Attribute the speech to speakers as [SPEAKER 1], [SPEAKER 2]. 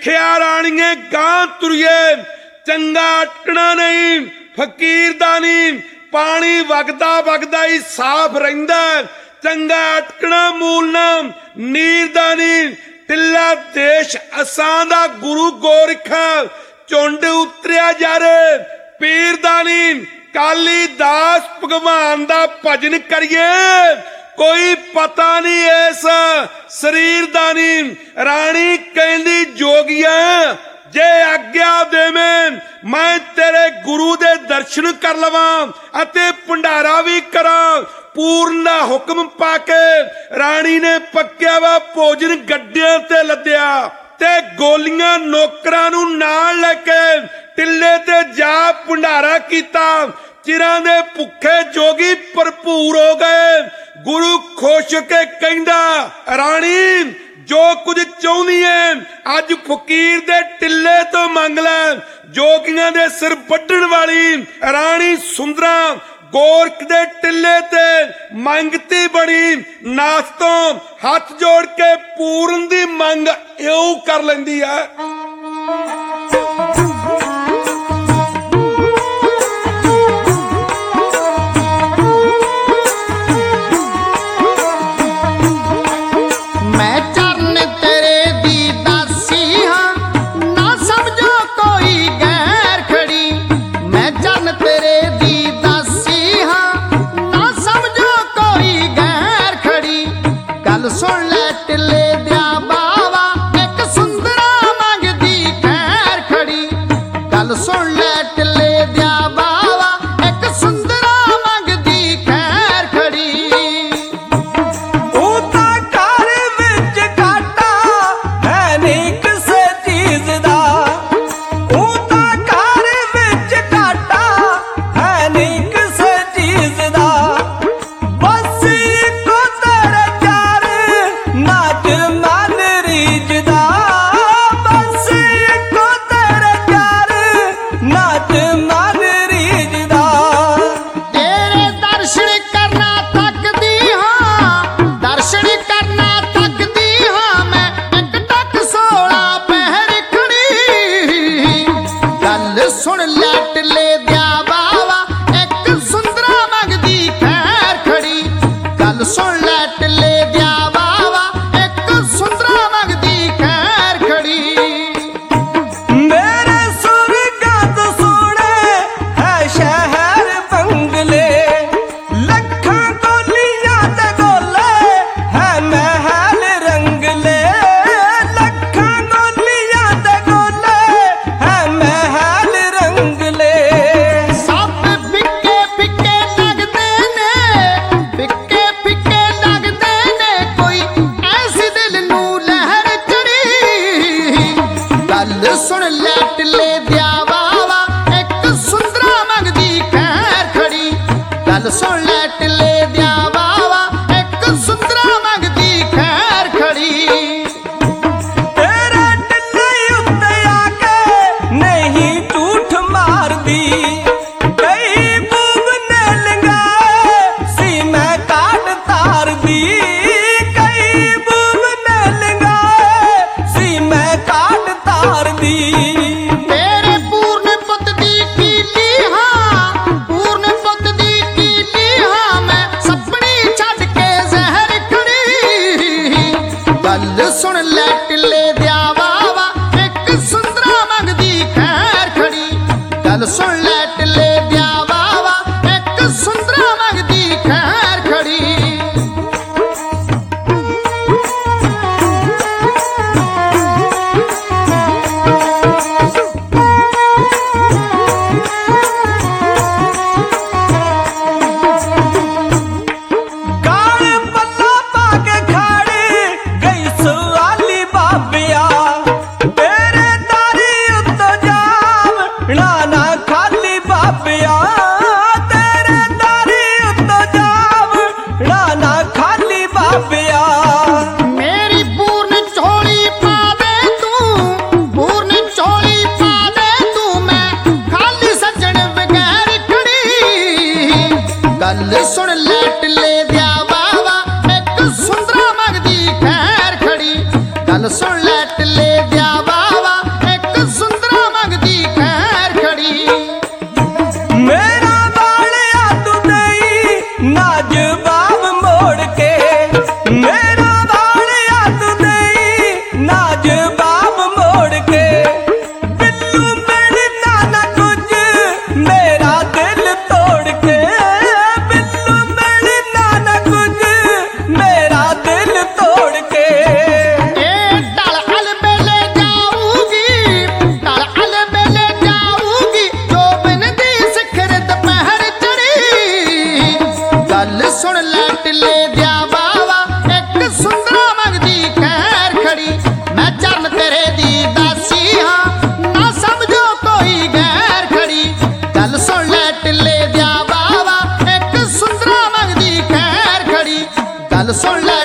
[SPEAKER 1] लिखिया राणीए गां तुरिए चंगा अटकना नहीं फकीर दा नहीं पानी वगदा वगदा ही साफ रहिंदा चंगा अटकना मूल ना नीर दा नहीं टिल्ला देश असां दा गुरु गोरखा झुंड उतरिया यार पीर दा नहीं काली दास भगवान दा भजन करिए कोई पता नहीं इस शरीर दा नहीं राणी कहंदी जोगिया जे आग्ञा देवें मैं तेरे गुरु दे दर्शन कर लवां अते भंडारा भी करां पूर्ण हुक्म पाके राणी ने पक्या वा भोजन गड्डियां ते लद्या ते गोलियां नौकरां नूं नाल लेके टिल्ले ते जा भंडारा कीता चिरां दे भुखे जोगी भरपूर हो गए गुरु खुश के कहंदा राणी जो कुछ चाहती है अज फकीर दे टिल्ले तो मंग लै जोगियां दे सिर वड्ढण वाली राणी सुंदरा गोरख दे टिल्ले ते मंगती बड़ी नाथ तो हाथ जोड़ के पूर्ण दी मंग इउं कर लैंदी है।
[SPEAKER 2] सुन ले टिल्ले दिया बावा एक सुंदरा मंगदी खैर खड़ी गल सुन ले टिल्ले दिया बावा एक सुंदरा मंगदी खैर खड़ी
[SPEAKER 3] उता घर विच घाटा है नहीं किसे चीज दा उता घर विच घाटा है नहीं किसे चीज दा बस इको तेरे नाच मन रीजदा बस इको तेरे प्यार नाच मन रीजदा
[SPEAKER 2] तेरे दर्शन करना तकदी हाँ दर्शन करना तकदी हाँ मैं एक टक 16 पहर खड़ी गल सुन ले टिल्ले दिया बावा एक सुंदरा मंगदी खैर खड़ी गल सुन ले टिल्ले दिया
[SPEAKER 3] मेरे सुरगत सोने है शहर बंगले लखा गोलियां ते गोले है महल रंगले लखा गोलियां ते गोले है महल रंगले
[SPEAKER 2] सब फिक्के फिक्के लगदे ने फिक्के फिक्के लगदे ने कोई ऐसी दिल नू लहर चढ़ी गल सुन ले टिल्ले दिया बावा एक सुंदरा मंगदी खैर खड़ी गल सुन ले टिल्ले दिया बावा एक सुंदरा मंगदी खैर खड़ी
[SPEAKER 3] तेरे टिल्ले उत्ते आके नहीं झूठ मार दी कई बूब ने लंगाए सी मैं काट तार दी कई बूब ने लंगाए सी मैं काट तार दी
[SPEAKER 2] तेरे पूर्ण पुत दी कीली हाँ पूर्ण पुत दी कीली हाँ मैं सपनी छड़ के जहर खड़ी गल सुन ले टिल्ले दिया बावा एक सुंदरा मंगदी खैर खड़ी गल सुन ले टिल्ले दिया बावा एक सुंदरा मंगदी खैर खड़ी
[SPEAKER 3] गाल पल्ला पाके खाड़ी गई सुआली बाबिया तेरे दारी उत्तो जाम ना ना खाली
[SPEAKER 2] सुन ले